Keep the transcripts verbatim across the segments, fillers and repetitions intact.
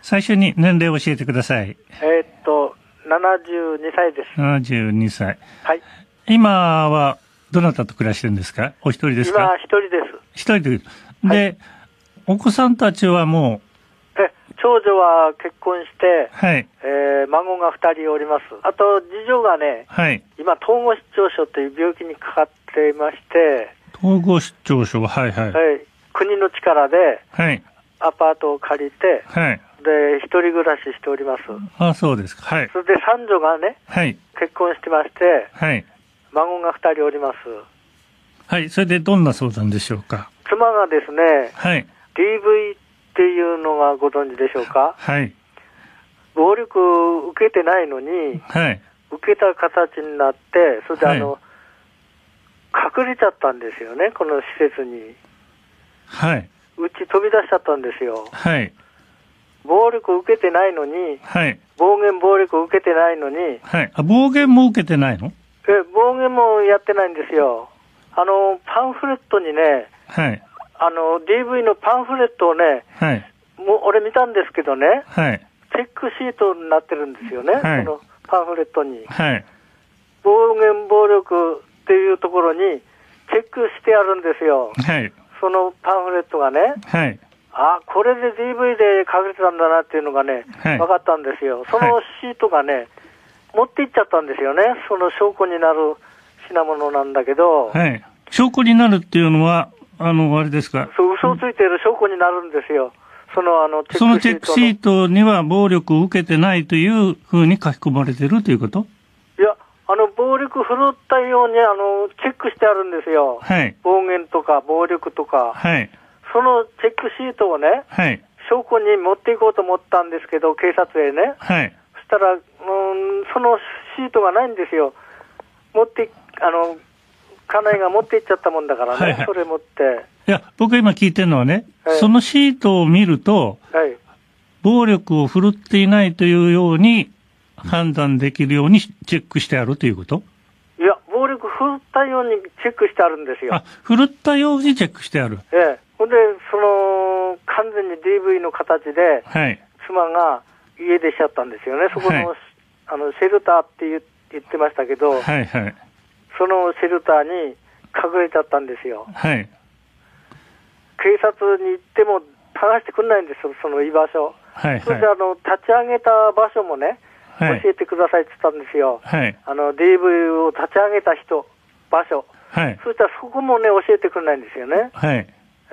最初に年齢を教えてください。 えー、っと、ななじゅうにさいです。 ななじゅうにさい。 はい。 今は、どなたと暮らしてるんですか？お一人ですか？ 今、一人です。 一人で。で、はい、お子さんたちはもう、え、長女は結婚して、 はい。 えー、孫が二人おります。あと、次女がね、 はい。 今、統合失調症という病気にかかっていまして、 統合失調症、はいはい。 はい。国の力で、 はい。 アパートを借りて、 はい。 で、一人暮らししております。 あ、そうですか。はい。 それで三女がね、 はい。 結婚してまして、 はい。 孫が二人おります。 はい。それでどんな相談でしょうか？ 妻がですね、 はい。 ディーブイ っていうのがご存知でしょうか？ はい。 暴力を受けてないのに、 はい。 受けた形になって、それであの、はい、隠れちゃったんですよね、この施設に。 はい。 うち飛び出しちゃったんですよ。 はい。 暴力を受けてないのに、 はい。 暴言暴力を受けてないのに、 はい。あ、暴言も受けてないの？ え、暴言もやってないんですよ。あの、パンフレットにね、 はい。 あの、ディーブイ のパンフレットをね、 はい。 もう俺見たんですけどね、 はい。 チェックシートになってるんですよね、 はい、 そのパンフレットに。 はい。 暴言暴力っていうところにチェックしてあるんですよ。 はい。 そのパンフレットがね。 はい。 あ、これで ディーブイ で隠れてたんだなっていうのがね、はい、分かったんですよ。そのシートがね、はい、持って行っちゃったんですよね。その証拠になる品物なんだけど。 はい。証拠になるっていうのは、あの、あれですか？ そう、嘘をついている証拠になるんですよ。その、あの、 チェックシートの。そのチェックシートには暴力を受けてないというふうに書き込まれてるということ？ いや、あの、暴力振るったように、あの、チェックしてあるんですよ。 はい。 暴言とか暴力とか。 はい。 そのチェックシートをね、 はい。 証拠に持っていこうと思ったんですけど、警察へね。 はい。 そしたら、うん、そのシートがないんですよ。持って、あの、家内が持って行っちゃったもんだからね、はいはい、それ持って。 いや、僕が今聞いてるのはね、はい、そのシートを見ると、はい、暴力を振るっていないというように判断できるようにチェックしてあるということ？ いや、暴力振るったようにチェックしてあるんですよ。 あ、振るったようにチェックしてある。 ええ。ほんで、その、完全に ディーブイ の形で、はい、妻が家出しちゃったんですよね。そこの、はい、あの、シェルターって言言ってましたけど、 はいはい。 そのシェルターに隠れちゃったんですよ。 はい。 警察に行っても探してくれないんですよ、その居場所。はいはい。それであの、立ち上げた場所もね、はい、教えてくださいって言ったんですよ。はい。あの、ディーブイ を立ち上げた人、場所。はい。そしたらそこもね、教えてくれないんですよね。はい。え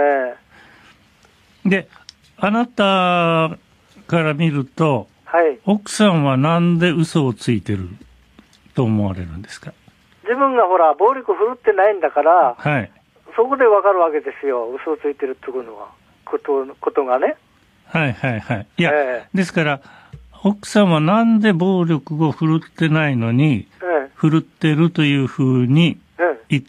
えー。で、あなたから見ると、はい。奥さんはなんで嘘をついてると思われるんですか？ 自分がほら、暴力振るってないんだから、はい、そこでわかるわけですよ、嘘をついてるっていうのは、こと、ことがね。 はいはいはい。いや、えー、ですから、奥さんはなんで暴力を振るってないのに、えー、振るってるというふうに言って、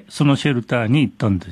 そのシェルターに行ったんです。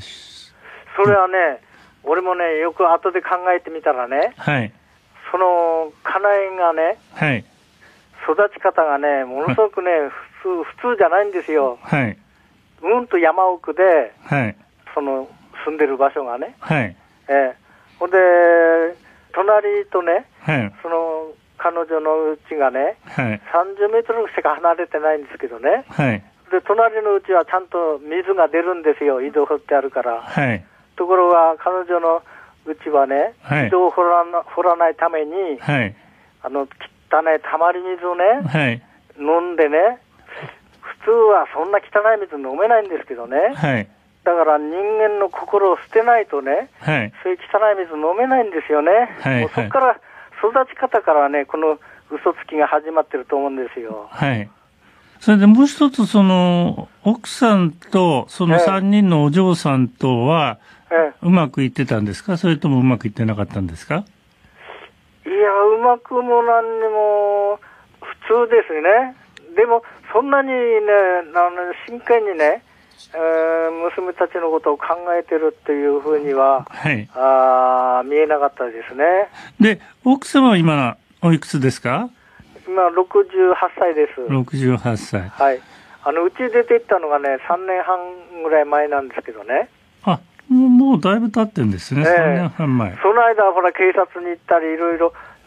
それはね、うん、俺もね、よく後で考えてみたらね、はい、その家内がね、はい、育ち方がね、ものすごくね、はい、普通、普通じゃないんですよ。はい。うんと山奥で、はい。その、住んでる場所がね。はい。えー、ほんで、隣とね、はい。その、彼女の家がね、はい。さんじゅうメートルしか離れてないんですけどね。はい。で、隣の家はちゃんと水が出るんですよ。井戸掘ってあるから。はい。ところが、彼女の家はね、はい。井戸を掘らな、掘らないために、はい。あの、汚いたまり水をね、はい。飲んでね、普通はそんな汚い水飲めないんですけどね、はい、だから人間の心を捨てないとね、はい、そういう汚い水飲めないんですよね、はい、もうそこから育ち方からね、この嘘つきが始まってると思うんですよ。 はい。それでもう一つ、その奥さんとそのさんにんのお嬢さんとは、ええ、うまくいってたんですか、それともうまくいってなかったんですか？ いや、うまくもなんにも普通ですね。でもそんなにね、あの真剣にね、えー、娘たちのことを考えてるっていうふうには、はい、あ見えなかったですね。 で、奥様は今おいくつですか？ 今ろくじゅうはっさいです。 ろくじゅうはっさい。 はい。あのうち出て行ったのがね、さんねんはんぐらい前なんですけどね。 あ、もう、もうだいぶ経ってるんですね、えー、さんねんはんまえ。 その間はほら警察に行ったりいろいろ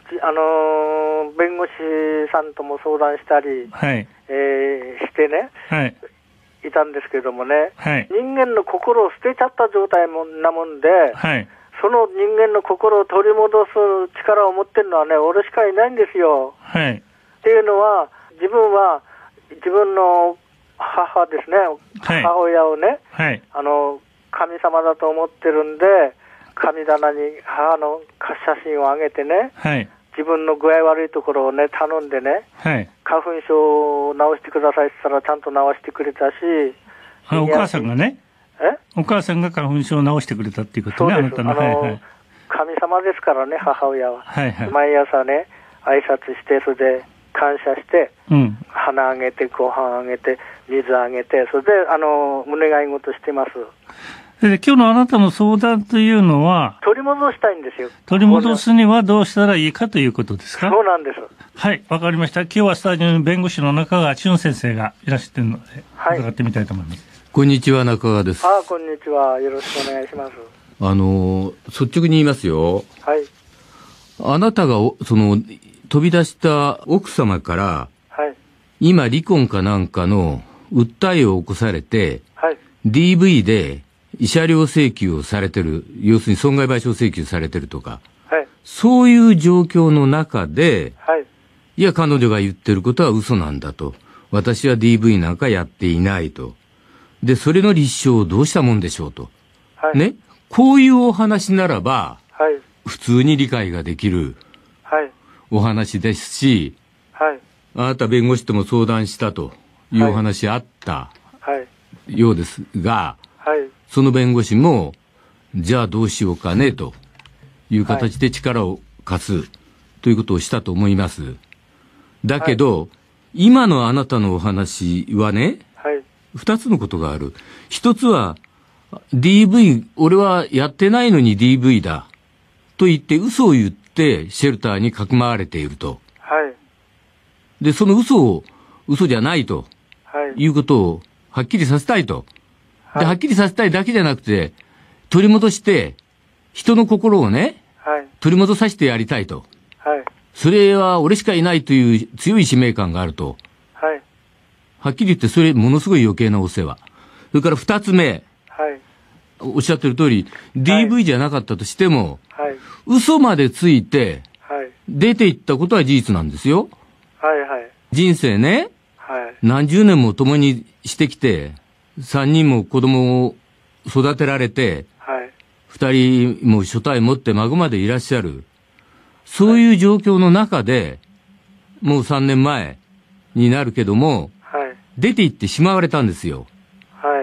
あのー、弁護士さんとも相談したり、はい、えー、してね、はい、いたんですけどもね、はい、人間の心を捨てちゃった状態もなもんで、はい、その人間の心を取り戻す力を持ってるのはね、俺しかいないんですよ。はい、っていうのは、自分は自分の母ですね、はい、母親をね、はい、あの神様だと思ってるんで、神棚に母の写真をあげてね、はい、自分の具合悪いところをね頼んでね、はい、花粉症を治してくださいって言ったらちゃんと治してくれたし、 あお母さんがね、 えお母さんが花粉症を治してくれたっていうことね、あなたの、あの、はいはい、 神様ですからね、母親は、はいはい、毎朝ね挨拶して、それで感謝して、うん、花あげてご飯あげて水あげて、それであの胸がい事してます。 で今日のあなたの相談というのは取り戻したいんですよ。 取り戻すにはどうしたらいいかということですか。 そうなんです。 はい、わかりました。今日はスタジオに弁護士の中川俊先生がいらっしゃっているので、はい、伺ってみたいと思います。 こんにちは、中川です。 あ、こんにちは、よろしくお願いします。 あの率直に言いますよ。はい。あなたがその飛び出した奥様から、はい、今離婚かなんかの訴えを起こされて、はい、ディーブイ で慰謝料請求をされてる、要するに損害賠償請求されてるとか、はい、そういう状況の中で、はい、いや彼女が言ってることは嘘なんだと、私は ディーブイ なんかやっていないと、でそれの立証をどうしたもんでしょうと、はい、ね、こういうお話ならば、はい、普通に理解ができるお話ですし、はい、あなた弁護士とも相談したというお話あったようですが、はいはい、その弁護士もじゃあどうしようかねという形で力を貸すということをしたと思います。だけど、はい、今のあなたのお話はね、はい、二つのことがある。一つは ディーブイ、 俺はやってないのに ディーブイ だと言って嘘を言ってシェルターにかくまわれていると、はい、でその嘘を嘘じゃないと、はい、いうことをはっきりさせたいと、ではっきりさせたいだけじゃなくて取り戻して人の心をね、はい、取り戻させてやりたいと、はい、それは俺しかいないという強い使命感があると、はい、はっきり言ってそれものすごい余計なお世話。それから二つ目、はい、おっしゃってる通り ディーブイ じゃなかったとしても、はい、嘘までついて出ていったことは事実なんですよ。はいはい、人生ね、はい、何十年も共にしてきて三人も子供を育てられて、はい、二人も所帯持って孫までいらっしゃる、そういう状況の中で、はい、もう三年前になるけども、はい、出て行ってしまわれたんですよ。はい、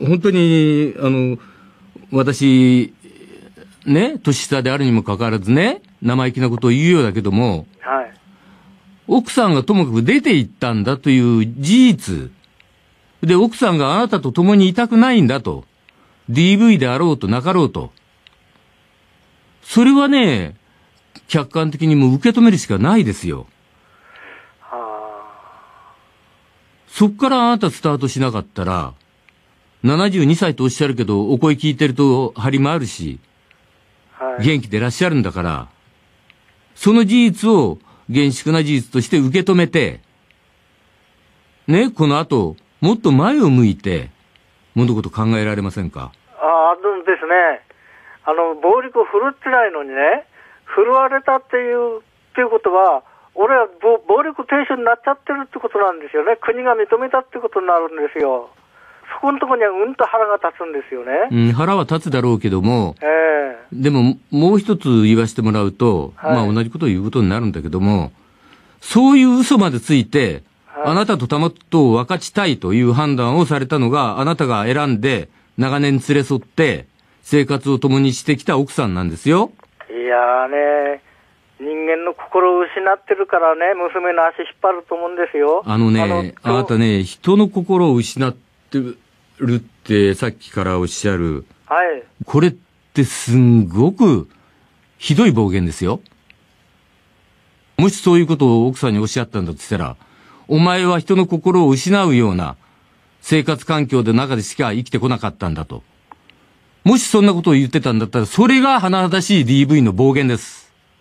本当にあの私ね、年下であるにもかかわらずね、生意気なことを言うようだけども、はい、奥さんがともかく出て行ったんだという事実で、奥さんがあなたと共にいたくないんだと、 ディーブイ であろうとなかろうと、それはね客観的にも受け止めるしかないですよ。はあ、そっからあなたスタートしなかったら、ななじゅうにさいとおっしゃるけどお声聞いてると張りもあるし、はい、元気でいらっしゃるんだから、その事実を厳粛な事実として受け止めてね、この後もっと前を向いて物事考えられませんか。 ああですね、あの暴力を振るってないのにね、振るわれたっていうっていうことは、俺は暴力停止になっちゃってるってことなんですよね。国が認めたってことになるんですよ。そこのところにはうんと腹が立つんですよね。 うん、腹は立つだろうけども、えー、でももう一つ言わせてもらうと、はい、まあ同じことを言うことになるんだけども、そういう嘘までついて、はい、あなたとたもとを分かちたいという判断をされたのが、あなたが選んで長年連れ添って生活を共にしてきた奥さんなんですよ。 いやーね、人間の心を失ってるからね、娘の足引っ張ると思うんですよ。 あのね、あなたね、人の心を失ってるってさっきからおっしゃる、はい、これってすんごくひどい暴言ですよ。もしそういうことを奥さんにおっしゃったんだとしたら、お前は人の心を失うような生活環境で中でしか生きてこなかったんだと。もしそんなことを言ってたんだったら、それが甚だしい ディーブイ の暴言です。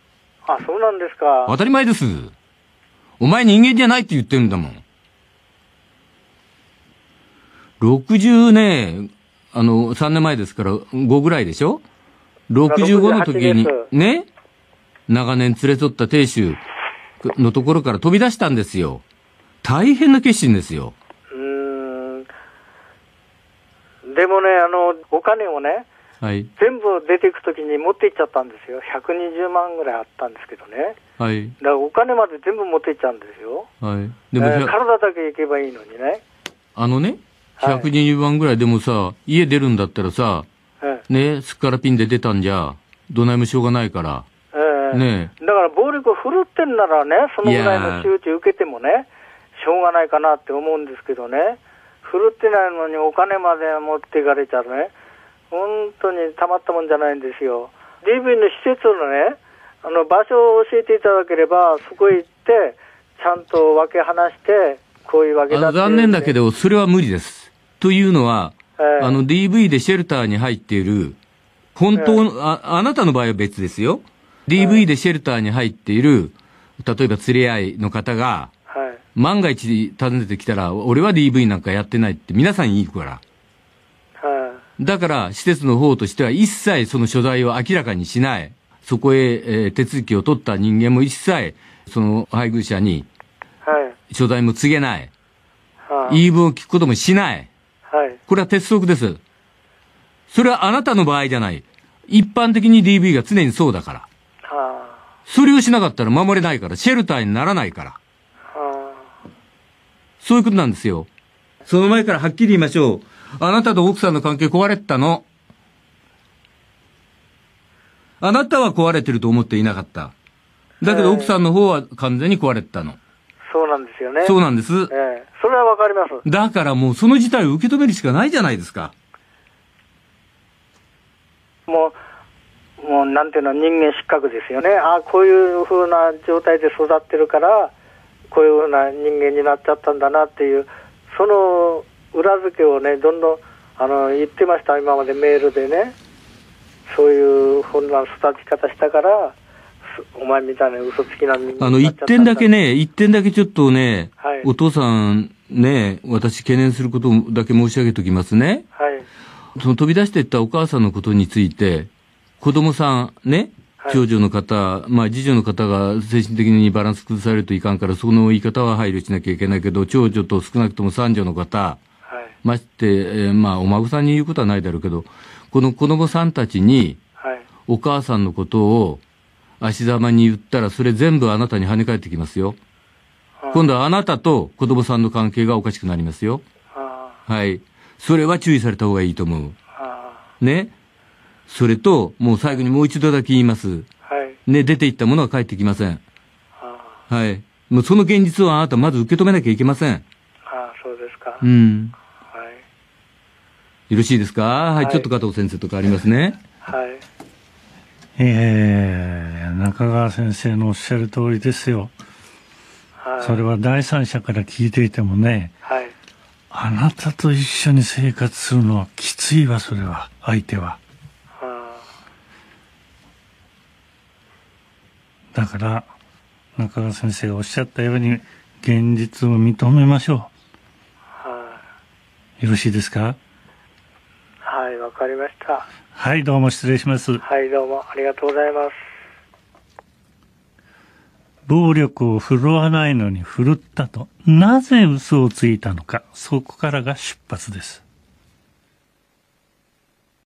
あ、そうなんですか。 当たり前です。お前人間じゃないって言ってるんだもん。ろくじゅうね、あの、さんねんまえですからごぐらいでしょ ?ろくじゅうご の時に、ね、長年連れ添った亭主のところから飛び出したんですよ。大変な決心ですよ。 うーん。でもね、あの、お金をね、 はい、 全部出ていくときに持っていっちゃったんですよ。ひゃくにじゅうまんぐらいあったんですけどね。 はい。 だからお金まで全部持っていっちゃうんですよ。 はい。でも、 えー、体だけ行けばいいのにね。 あのね、ひゃくにじゅうまんぐらいでもさ、はい、家出るんだったらさ、えー、ね、すっからピンで出たんじゃ、どないもしょうがないから。 えー、ね。だから暴力を振るってんならね、そのぐらいの仕打ち受けてもね、しょうがないかなって思うんですけどね、振るってないのにお金まで持っていかれちゃうね。本当にたまったもんじゃないんですよ。ディーブイ の施設のね、あの場所を教えていただければ、そこへ行って、ちゃんと分け離して、こういうわけだって、ね、 残念だけど、それは無理です。というのは、えー、あの ディーブイ でシェルターに入っている、本当の、えー、あ、あなたの場合は別ですよ。ディーブイ でシェルターに入っている、例えば連れ合いの方が、はい、万が一訪ねてきたら、俺は ディーブイ なんかやってないって皆さん言うから。だから、施設の方としては一切その所在を明らかにしない。そこへ、えー、手続きを取った人間も一切、その配偶者に、所在も告げない。はい、言い分を聞くこともしない。はい、これは鉄則です。それはあなたの場合じゃない。一般的に ディーブイ が常にそうだから。はそれをしなかったら守れないから、シェルターにならないから。はそういうことなんですよ。その前からはっきり言いましょう。あなたと奥さんの関係壊れてたの。あなたは壊れてると思っていなかった。だけど奥さんの方は完全に壊れてたの。 そうなんですよね。 そうなんです。ええ、 それはわかります。 だからもうその事態を受け止めるしかないじゃないですか。 もう、もうなんていうの、人間失格ですよね。ああ、こういう風な状態で育ってるから、こういう風な人間になっちゃったんだなっていう、その、裏付けをね、どんどんあの言ってました、今までメールでね、そういうふうな育ち方したから、お前みたいな嘘つきな人間あの一点だけね、一点だけちょっとね、はい、お父さんね、私、懸念することだけ申し上げておきますね、はい、その飛び出していったお母さんのことについて、子供さんね、長女の方、まあ次女の方が精神的にバランス崩されるといかんから、その言い方は配慮しなきゃいけないけど、長女と少なくとも三女の方、まして、えー、まあ、お孫さんに言うことはないだろうけど、この子供さんたちに、お母さんのことを足ざまに言ったら、それ全部あなたに跳ね返ってきますよ。今度はあなたと子供さんの関係がおかしくなりますよ。はい。それは注意された方がいいと思う。ね。それと、もう最後にもう一度だけ言います。ね、出て行ったものは帰ってきません。はい。もうその現実をあなたまず受け止めなきゃいけません。 ああ、そうですか。 うん。よろしいですか、はい、はい、ちょっと加藤先生とかありますね。はい。 えー、中川先生のおっしゃる通りですよ。はい。それは第三者から聞いていてもね、はい。あなたと一緒に生活するのはきついわ、それは、相手は。はあ。だから、中川先生がおっしゃったように、現実を認めましょう。はい。よろしいですか？ はい、わかりました。 はい、どうも失礼します。 はい、どうもありがとうございます。 暴力を振るわないのに振るったと、なぜ嘘をついたのか、そこからが出発です。